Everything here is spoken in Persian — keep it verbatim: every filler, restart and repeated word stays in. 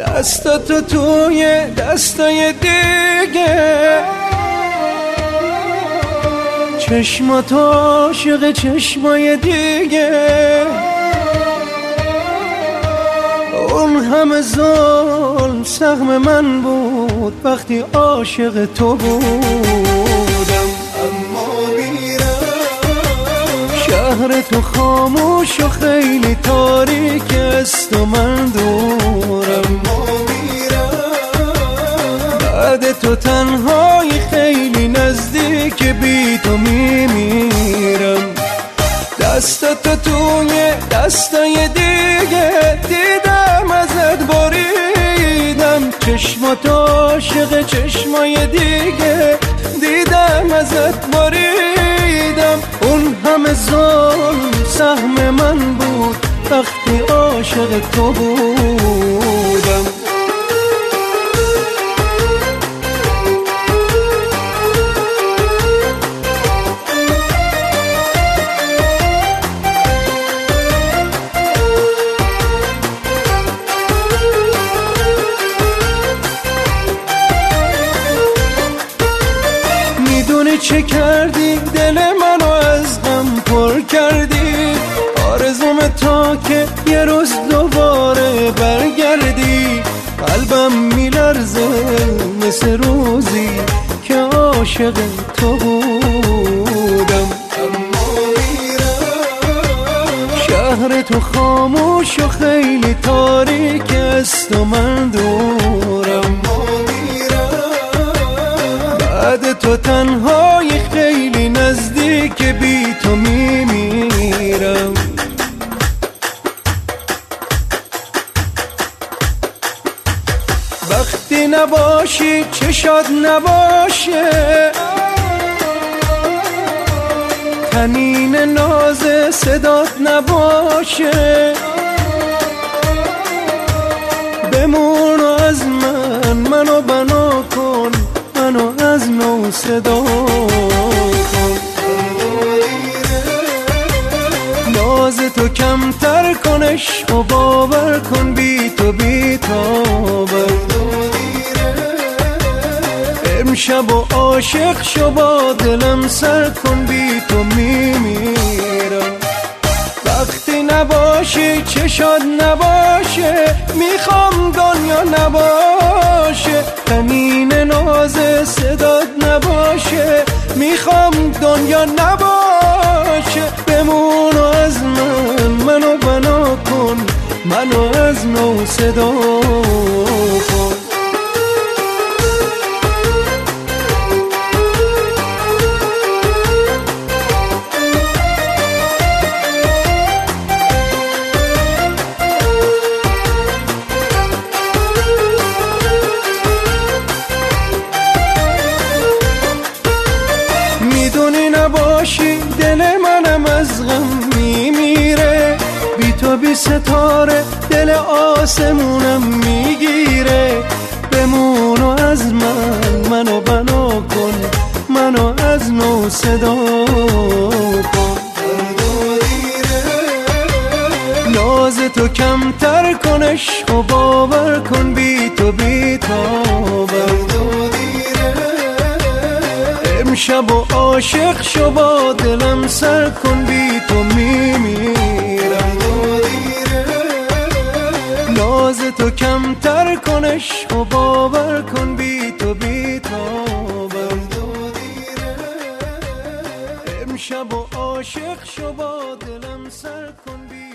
دستاتو توی دستای دیگه، چشماتو عاشق چشمای دیگه. اون همه ظلم سهم من بود وقتی عاشق تو بودم. اما میرم شهر تو خاموش و خیلی تاریک است و من دورم. اما میرم بعد تو تنهایی خیلی نزدیک بی تو میمیرم. دستاتو توی دستای دیگه دیدم ازت بریدم، چشماتو عاشق چشمای دیگه دیدم ازت بریدم. اون همه ظلم سهم من بود وقتی عاشق تو بودم. میدونی چه کردی؟ دل منو از غم پر کردی. آرزوم تا که یه روز دوباره برگردی. قلبم میلرزه مثل روزی که عاشق تو بودم. اما میرم شهر تو خاموش و خیلی تاریک است و من دورم. بعد تو تنهایی خیلی نزدیک بی تو میمیرم. وقتی نباشی چه شاد نباشه، طنین ناز صدات نباشه. بمون و از من منو بنا کن، منو از نو صدا کن. ناز تو کمتر کن، عشق و باور کن بی تو بی تابر. امشب و عاشق شو با دلم سر کن بی تو میمیرم. وقتی نباشی چه شاد نباشه، میخوام دنیا نباشه. طنین ناز صدات نباشه، میخوام دنیا نباشه. بمون و از من منو بنا کن، منو از نو صدا کن. میدونی نباشی دل منم از غم میمیره. بی تو بی ستاره دل آسمونم میگیره. بمون و از من منو بنا کن، منو از نو صدا کن. ناز تو کمتر کن، عشق و باور کن بی تو بی تابر. امشب و عاشق شو با دلم سر کن بی تو میمیرم. ناز تو کمتر کن، عشق و باور کن بی تو بی تابر. امشب و عاشق شو با دلم سر کن بی